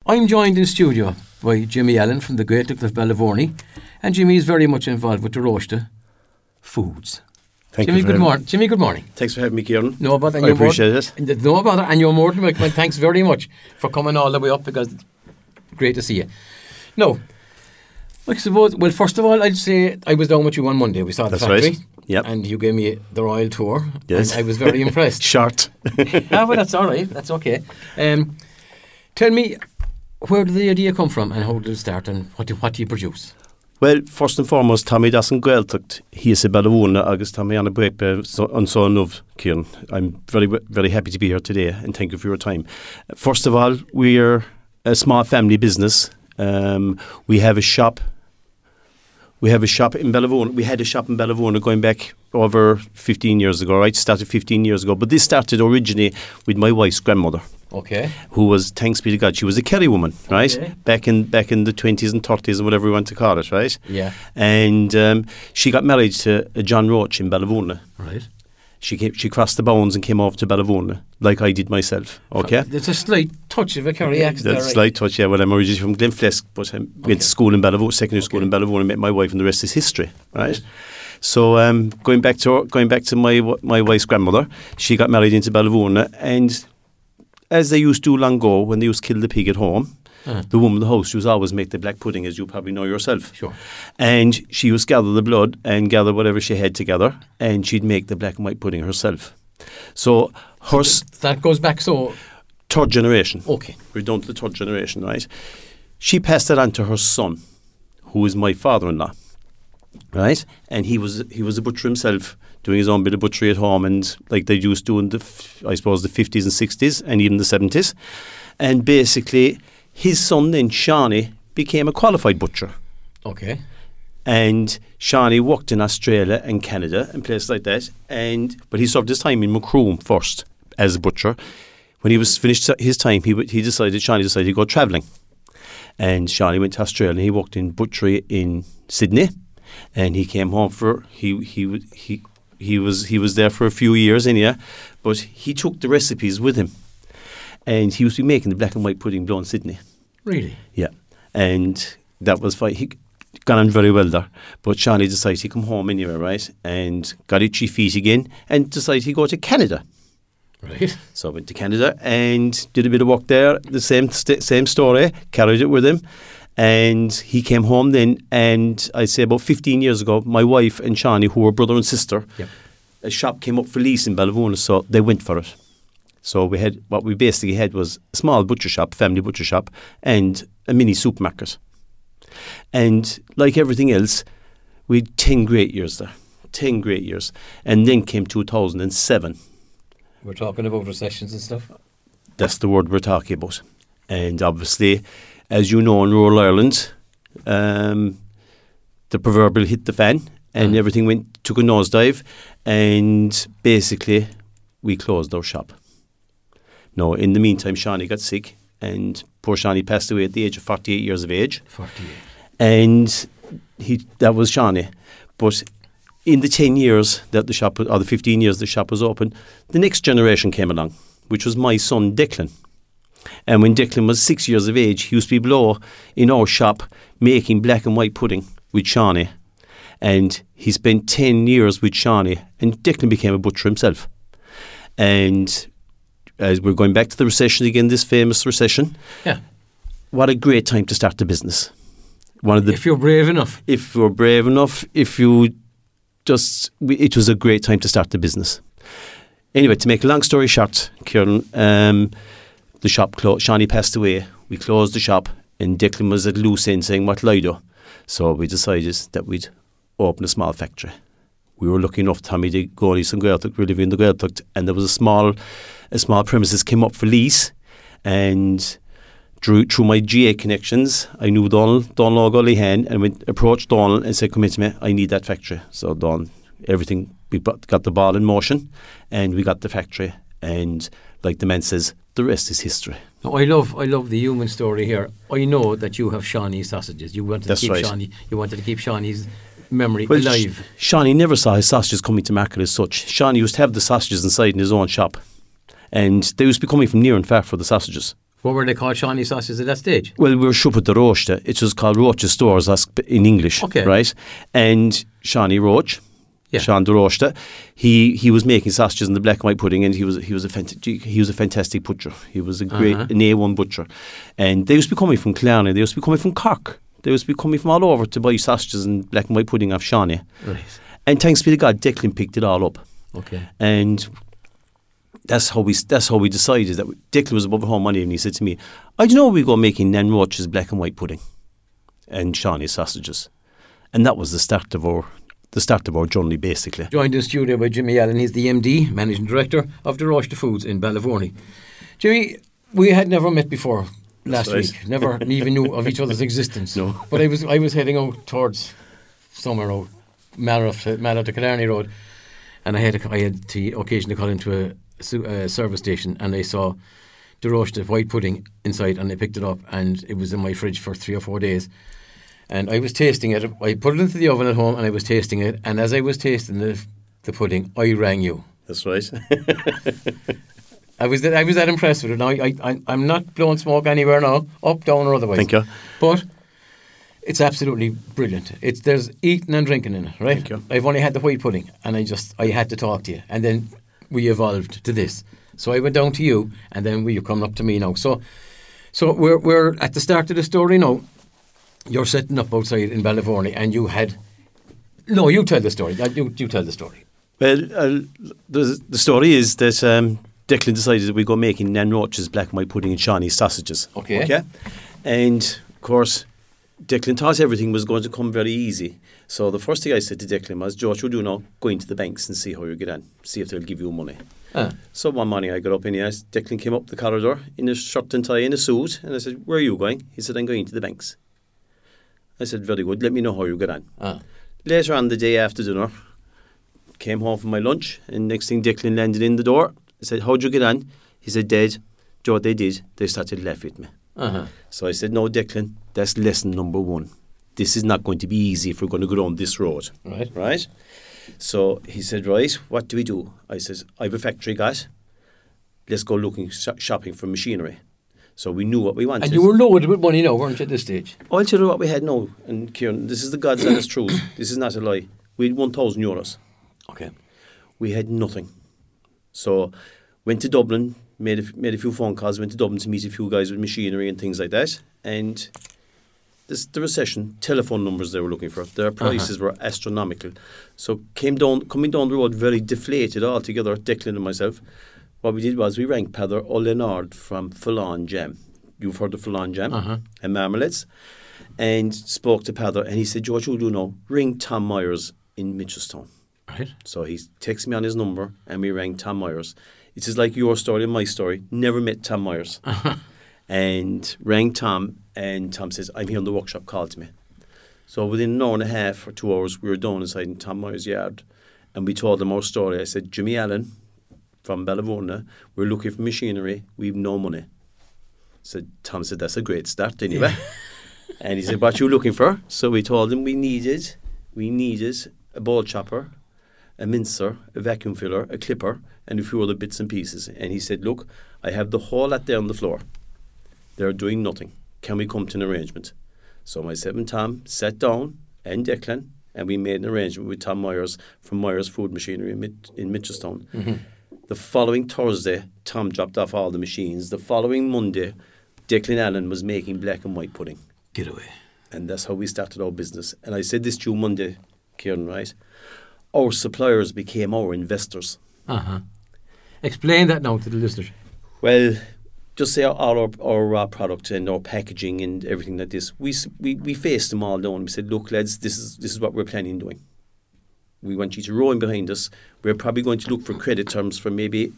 I'm joined in studio by Jimmy Allen from the Great Duck of Ballivoney, and Jimmy is very much involved with the Roasta Foods. Jimmy, good morning. Jimmy, good morning. Thanks for having me, Kieran. No bother. I appreciate it. No bother, and you're more than welcome. Thanks very much for coming all the way up, because it's great to see you. Now, I suppose, well, first of all, I'd say I was down with you on Monday. We saw the factory. Right. Yep. And you gave me the royal tour. Yes. And I was very impressed. Short. Well, that's all right. That's okay. Tell me, where did the idea come from, and how did it start, and what do you produce? Well, first and foremost, Tommy doesn't go out. He is a Ballivona, August Tommy on a break on son of Kieran. I'm very, very happy to be here today, and thank you for your time. First of all, we're a small family business. We have a shop. We have a shop in Ballivona. We had a shop in Ballivona going back over 15 years ago, right? Started 15 years ago. But this started originally with my wife's grandmother. Okay. Who was, thanks be to God, she was a Kerry woman, right? Okay. Back in the 20s and 30s and whatever we want to call it, right? Yeah. And she got married to a John Roach in Ballivona. Right. She crossed the bounds and came off to Ballivona, like I did myself, okay? There's a slight touch of a Kerry accent. That's a slight touch, yeah. Well, I'm originally from Glenflesk, but I went to school in Ballivona, secondary school in Ballivona, and met my wife, and the rest is history, right? So going back to my wife's grandmother, she got married into Ballivona, and as they used to do long ago, when they used to kill the pig at home, the woman in the house used to always make the black pudding, as you probably know yourself. Sure. And she used to gather the blood and gather whatever she had together, and she'd make the black and white pudding herself. So that goes back third generation. Okay. We're down to the third generation, right? She passed it on to her son, who is my father-in-law, right? And he was a butcher himself, doing his own bit of butchery at home, and like they used to in the 50s and 60s and even the 70s. And basically, his son then, Shawnee, became a qualified butcher. Okay. And Shawnee worked in Australia and Canada and places like that. But he served his time in Macroom first as a butcher. When he was finished his time, Shawnee decided to go travelling. And Shawnee went to Australia, and he worked in butchery in Sydney. And he came home he was there for a few years anyhow, but he took the recipes with him. And he used to be making the black and white pudding below in Sydney. Really? Yeah. And that was fine. He got on very well there. But Shawnee decided he'd come home anyway, right? And got itchy feet again and decided he'd go to Canada. Right. So I went to Canada and did a bit of work there. The same story, carried it with him. And he came home then, and I'd say about 15 years ago, my wife and Shawnee, who were brother and sister, a shop came up for lease in Ballivona, so they went for it. So what we basically had was a small butcher shop, family butcher shop, and a mini supermarket. And like everything else, we had 10 great years there. 10 great years. And then came 2007. We're talking about recessions and stuff? That's the word we're talking about. And obviously, as you know, in rural Ireland, the proverbial hit the fan, and everything took a nosedive, and basically we closed our shop. No, in the meantime, Shawnee got sick, and poor Shawnee passed away at the age of 48 years of age. 48. And that was Shawnee. But in the 10 years that the shop, or the 15 years the shop was open, the next generation came along, which was my son Declan. And when Declan was 6 years of age, he used to be below in our shop making black and white pudding with Shawnee. And he spent 10 years with Shawnee, and Declan became a butcher himself. And as we're going back to the recession again, this famous recession, what a great time to start the business. If you're brave enough. If you're brave enough, it was a great time to start the business. Anyway, to make a long story short, Kieran, the shop closed. Shawnee passed away. We closed the shop, and Declan was at loose end saying, what will I do? So we decided that we'd open a small factory. We were lucky enough, Tommy, to go to some Gaeltacht. We live in the Gaeltacht, and there was a small premises came up for lease, and through my GA connections, I knew Donald O'Gullihan, and we approached Donald and said, come in to me, I need that factory. So we got the ball in motion, and we got the factory, and like the man says, the rest is history. No, I love the human story here. I know that you have Shawnee sausages. You wanted to keep Shawnee's memory alive. Shawnee never saw his sausages coming to market as such. Shawnee used to have the sausages inside in his own shop, and they used to be coming from near and far for the sausages. What were they called, Shawnee sausages at that stage? Well, we were Siúpad de Róiste. It was called Roach's Stores in English, Okay. right? And Shawnee Roach, Yeah. Sean de Róiste, he was making sausages in the black and white pudding, and he was a fantastic butcher. He was a great an A1 butcher, and they used to be coming from Killarney. They used to be coming from Cork. They used to be coming from all over to buy sausages and black and white pudding off Shawnee. Right. And thanks be to God, Declan picked it all up. Okay. And that's how we decided that Declan was above home one day, and he said to me, "I don't know, we go making Nan Roach's black and white pudding and Shawnee sausages," and that was the start of our journey, basically. Joined in studio by Jimmy Allen. He's the MD, Managing Director of the Roachta Foods in Ballyvourney. Jimmy, we had never met before last right. week. Never even knew of each other's existence. No. But I was heading out towards somewhere out Mallow to Killarney Road, and I had the occasion to call into a service station, and I saw the Roachta white pudding inside, and I picked it up, and it was in my fridge for 3 or 4 days. And I was tasting it. I put it into the oven at home, and I was tasting it. And as I was tasting the pudding, I rang you. That's right. I was that impressed with it. Now I'm not blowing smoke anywhere now, up, down, or otherwise. Thank you. But it's absolutely brilliant. There's eating and drinking in it, right? Thank you. I've only had the white pudding, and I had to talk to you, and then we evolved to this. So I went down to you, and then you're coming up to me now. So we're at the start of the story now. You're setting up outside in Ballyvourney, and you had... No, you tell the story. You tell the story. Well, the story is that Declan decided that we go making Nan Roach's black and white pudding and Shawnee sausages. Okay. And, of course, Declan thought everything was going to come very easy. So the first thing I said to Declan was, "George, what do you know? Go into the banks and see how you get on. See if they'll give you money." So one morning I got up and Declan came up the corridor in a shirt and tie and a suit, and I said, "Where are you going?" He said, "I'm going to the banks." I said, "Very good, let me know how you get on." Later on the day after dinner, came home from my lunch, and next thing Declan landed in the door. I said, "How'd you get on?" He said, "Dad, Joe, what they did, they started laughing at me." So I said, "No, Declan, that's lesson number 1. This is not going to be easy if we're going to go down this road." Right? So he said, "Right, what do we do?" I said, "I have a factory, guys. Let's go shopping for machinery." So we knew what we wanted. And you were loaded with money now, weren't you, at this stage? I'll tell you what we had now. And Kieran, this is the God's honest truth. This is not a lie. We had €1,000. Okay. We had nothing. So went to Dublin, made a few phone calls, went to Dublin to meet a few guys with machinery and things like that. And the recession, telephone numbers they were looking for. Their prices were astronomical. So coming down the road very deflated altogether, Declan and myself. What we did was we rang Peadar O'Leonard from Fallon Jam. You've heard of Fallon Jam and Marmalades. And spoke to Peadar, and he said, "George, what do you know? Ring Tom Myers in Mitchelstown." Right. So he texted me on his number, and we rang Tom Myers. It is like your story and my story. Never met Tom Myers. And rang Tom, and Tom says, "I'm here in the workshop, call to me." So within an hour and a half or 2 hours, we were down inside in Tom Myers' yard, and we told him our story. I said, "Jimmy Allen from Ballyvourney, we're looking for machinery, we've no money." So Tom said, "That's a great start anyway." And he said, "What are you looking for?" So we told him we needed a ball chopper, a mincer, a vacuum filler, a clipper, and a few other bits and pieces. And he said, "Look, I have the whole lot there on the floor. They're doing nothing. Can we come to an arrangement?" So myself and Tom sat down, and Declan, and we made an arrangement with Tom Myers from Myers Food Machinery in Mitchelstown. The following Thursday, Tom dropped off all the machines. The following Monday, Declan Allen was making black and white pudding. Get away. And that's how we started our business. And I said this to you Monday, Kieran, right? Our suppliers became our investors. Explain that now to the listeners. Well, just say all our raw product and our packaging and everything like this. We faced them all down. We said, "Look, lads, this is what we're planning on doing. We want you to row in behind us. We're probably going to look for credit terms for maybe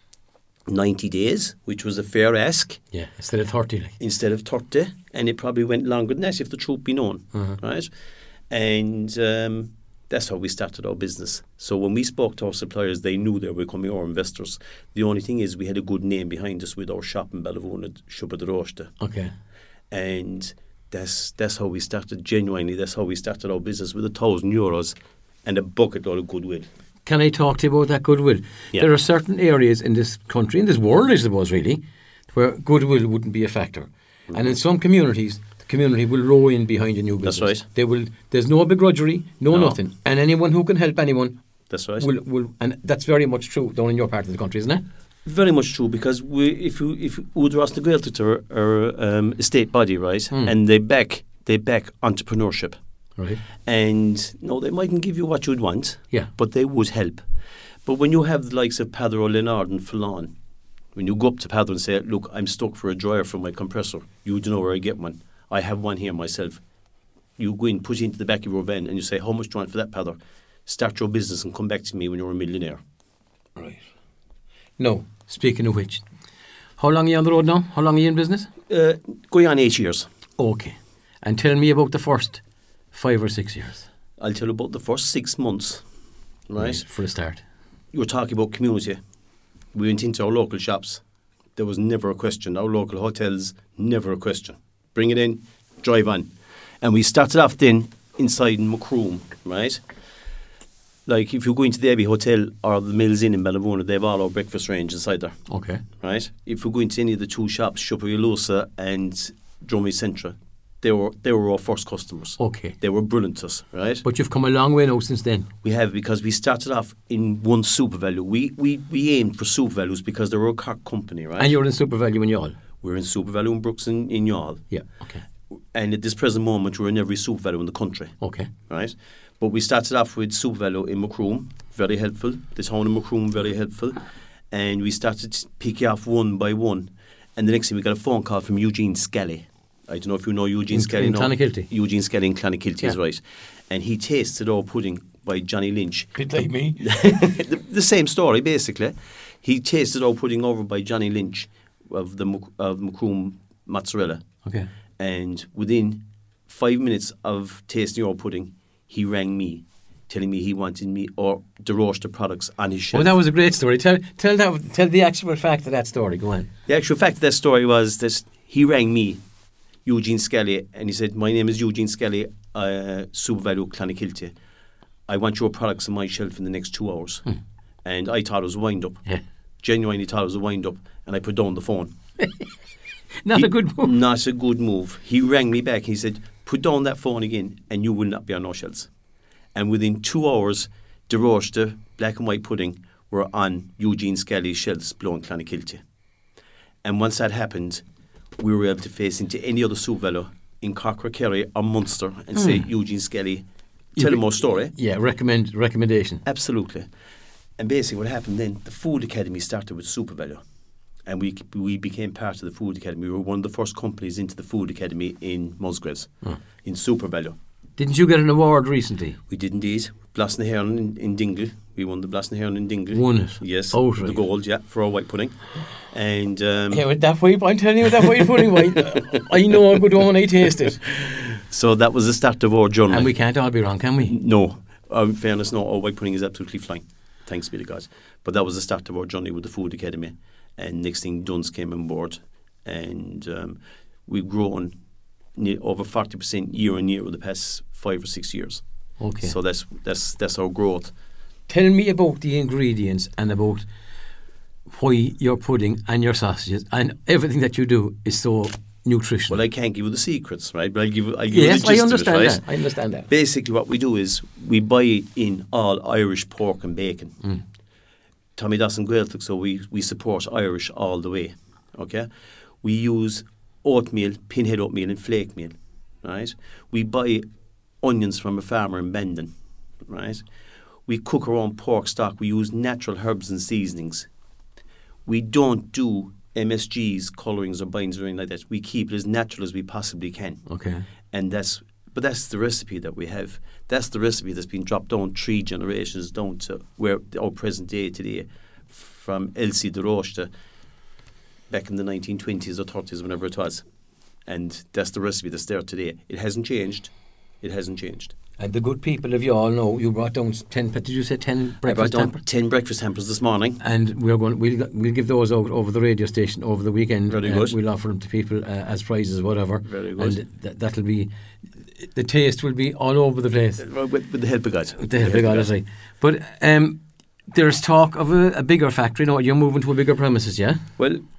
90 days, which was a fair ask. Yeah, instead of 30. Instead of 30. And it probably went longer than that if the truth be known. Right? And that's how we started our business. So when we spoke to our suppliers, they knew they were becoming our investors. The only thing is we had a good name behind us with our shop in Ballyvourney, Siúpad de Róiste. Okay. And that's how we started, genuinely. That's how we started our business with €1,000 and a bucket load of goodwill. Can I talk to you about that goodwill? Yeah. There are certain areas in this country, in this world, I suppose, really, where goodwill wouldn't be a factor. And in some communities, the community will row in behind a new business. That's right. They will. There's no begrudgery, no nothing. And anyone who can help anyone, That's right. will, and that's very much true down in your part of the country, isn't it? Very much true, because if Údarás na Gaeltacht are a state body, right, and they back entrepreneurship. Right. And no, they mightn't give you what you'd want, Yeah. but they would help. But when you have the likes of Padder or Leonard and Fallon, when you go up to Padder and say, look, I'm stuck for a dryer for my compressor, you don't know where I get one. I have one here myself. You go in, put it into the back of your van, and you say, how much do you want for that, Padder? Start your business and come back to me when you're a millionaire. Right. No, speaking of which, how long are you on the road now? How long are you in business? Going on 8 years. Okay. And tell me about the first 5 or 6 years. I'll tell you about the first 6 months, right? For a start. You were talking about community. We went into our local shops. There was never a question. Our local hotels, never a question. Bring it in, drive on. And we started off then inside in Macroom, right? Like if you go into the Abbey Hotel or the Mills Inn in Ballivona, they have all our breakfast range inside there. Okay. Right? If you go into any of the two shops, Shopper and Dromey Centra, they were our first customers. Okay. They were brilliant to us, right? But you've come a long way now since then. We have, because we started off in one Super Value. We aimed for Super Values because they were a Cork company, right? And you're in Super Value in Youghal. We're in Super Value in Brooks in Youghal. Yeah, okay. And at this present moment, we're in every Super Value in the country. Okay. Right? But we started off with Super Value in Macroom, very helpful. The town of Macroom, very helpful. And we started picking off one by one. And the next thing, we got a phone call from Eugene Scally. I don't know if you know Eugene Scally. In Clonakilty. Eugene Scally in Clonakilty is right. And he tasted our pudding by Johnny Lynch. Bit like me. the same story, basically. He tasted our pudding over by Johnny Lynch of Macroom mozzarella. Okay. And within 5 minutes of tasting our pudding, he rang me, telling me he wanted me or the roaster products on his shelf. Oh, that was a great story. Tell the actual fact of that story. Go on. The actual fact of that story was that he rang me, Eugene Scally, and he said, my name is Eugene Scally, Super Value Clonakilty. I want your products on my shelf in the next 2 hours. And I thought it was a wind-up. Yeah. Genuinely thought it was a wind-up. And I put down the phone. Not a good move. Not a good move. He rang me back and he said, put down that phone again and you will not be on our shelves. And within 2 hours, the roaster, black and white pudding, were on Eugene Scally's shelves below in Clonakilty. And once that happened, we were able to face into any other Super Value in Cork or Kerry or Munster and say, Eugene Scally, tell him our story. Yeah, recommendation. Absolutely. And basically what happened then, the Food Academy started with Super Value. And we became part of the Food Academy. We were one of the first companies into the Food Academy in Musgraves, in Super Value. Didn't you get an award recently? We did indeed. Blasnahearn in Dingle. We won the Blasnahearn in Dingle. Won it? Yes. Outright. The gold, yeah, for our white pudding. And yeah, with that white, I'm telling you, with that white pudding, I know a good one when I taste it. So that was the start of our journey. And we can't all be wrong, can we? No. In fairness, no, our white pudding is absolutely flying. Thanks be to God. But that was the start of our journey with the Food Academy. And next thing, Duns came on board. And we've grown over 40% year on year over the past 5 or 6 years. Okay. So that's our growth. Tell me about the ingredients and about why your pudding and your sausages and everything that you do is so nutritional. Well, I can't give you the secrets, right? But I'll give you the yes, gist I understand of it, right? that. I understand that. Basically, what we do is we buy in all Irish pork and bacon. Tommy Dawson Gaeltacht, so we support Irish all the way. Okay, we use oatmeal, pinhead oatmeal, and flake meal. Right, we buy onions from a farmer in Bandon. Right, we cook our own pork stock. We use natural herbs and seasonings. We don't do MSGs, colourings or bindings or anything like that. We keep it as natural as we possibly can. Okay. And that's the recipe that we have. That's the recipe that's been dropped down 3 generations down to where our present day today, from Elsie de Roche back in the 1920s or 30s, whenever it was. And that's the recipe that's there today. It hasn't changed. It hasn't changed. And the good people of you all know you brought down 10. Did you say 10 breakfast hampers? I brought down hampers? 10 breakfast hampers this morning. And we'll give those out over the radio station over the weekend. Very good. We'll offer them to people as prizes, whatever. Very good. And that'll be, the taste will be all over the place. With the help of God. With the help of God, that's right. But there's talk of a bigger factory. No, you're moving to a bigger premises, yeah? Well,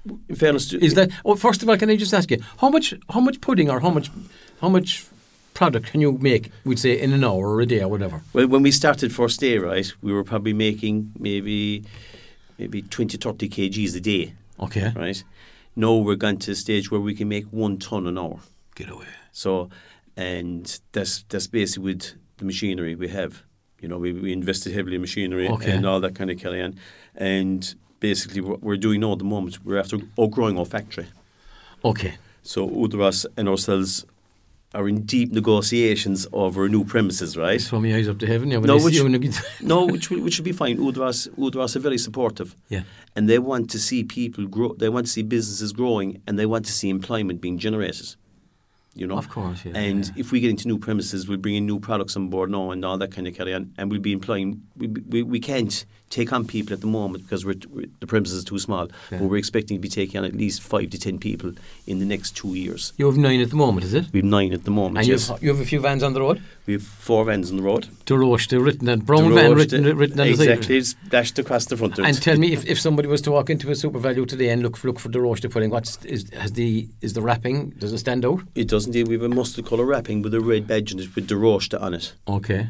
in fairness to... Is that? Oh, first of all, can I just ask you how much pudding or how much product can you make? We'd say in an hour or a day or whatever. Well, when we started first day, right, we were probably making maybe 20, 30 kgs a day. Okay. Right. Now we're gone to a stage where we can make 1 ton an hour. Get away. So, and that's basically with the machinery we have. You know, we invested heavily in machinery and all that kind of carry on. And basically what we're doing now at the moment, we're after outgrowing our factory. Okay. So Udras and ourselves are in deep negotiations over new premises, right? Throw my eyes up to heaven. Yeah, which will be fine. Udras are very supportive. Yeah. And they want to see people grow. They want to see businesses growing, and they want to see employment being generated. You know, of course, yeah. And if we get into new premises, we'll bring in new products on board now and all that kind of carry on, and we'll be employing. We can't take on people at the moment because the premises is too small. Yeah. But we're expecting to be taking on at least 5 to 10 people in the next 2 years. You have 9 at the moment, is it? We have 9 at the moment. And yes. you have a few vans on the road. We have 4 vans on the road. DeRoche, written and brown van written on the side. Exactly, it's dashed across the front of it. And tell me, if somebody was to walk into a Super Value today and look for DeRoche to pudding, is the wrapping, does it stand out? It does indeed. We have a mustard colour wrapping with a red badge on it with DeRoche on it. Okay.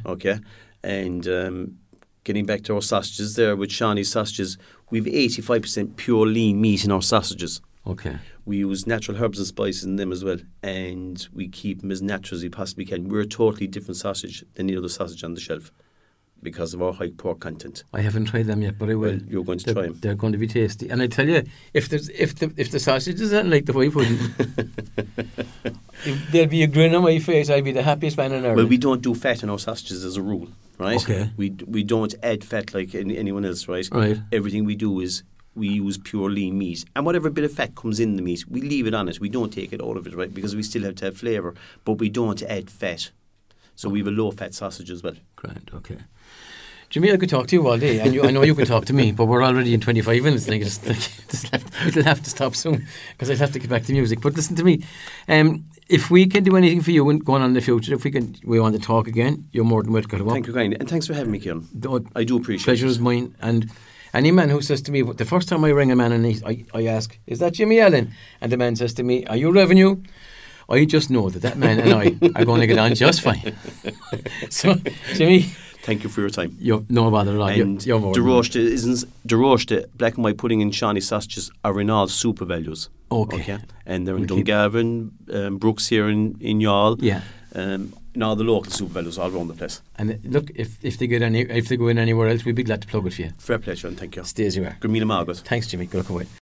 And getting back to our sausages there with Shawnee's sausages, we have 85% pure lean meat in our sausages. Okay. We use natural herbs and spices in them as well, and we keep them as natural as we possibly can. We're a totally different sausage than any other sausage on the shelf because of our high pork content. I haven't tried them yet, but I will. Well, you're going to try them. They're going to be tasty. And I tell you, if the sausage isn't like the white pudding, there'll be a grin on my face. I'll be the happiest man on earth. Well, we don't do fat in our sausages as a rule, right? Okay. We don't add fat like anyone else, right? Right. Everything we do is we use pure lean meat, and whatever bit of fat comes in the meat, we leave it on it. We don't take it out of it, right? Because we still have to have flavour, but we don't add fat. So we have a low-fat sausage as well. Grand, okay. Jimmy, I could talk to you all day, and I know you could talk to me, but we're already in 25 minutes, and it'll have to stop soon, because I'll have to get back to music. But listen to me, if we can do anything for you going on in the future, we want to talk again, you're more than welcome to come up. Thank you kindly, and thanks for having me, Kieran. I do appreciate it. Pleasure is mine, and any man who says to me, the first time I ring a man and I ask, is that Jimmy Allen? And the man says to me, are you revenue? I just know that man and I are going to get on just fine. So, Jimmy, thank you for your time. No bother at all. And you're more DeRoche, black and white pudding and Shawnee sausages are in all Super Values. Okay. And they're in Dungarvan, Brooks here in Youghal. Yeah. And all the local Super Values all around the place. And look, if they go in anywhere else, we'd be glad to plug it for you. Fair pleasure, and thank you. Stay as you are. Good meal, Margaret. Thanks, Jimmy. Good luck away.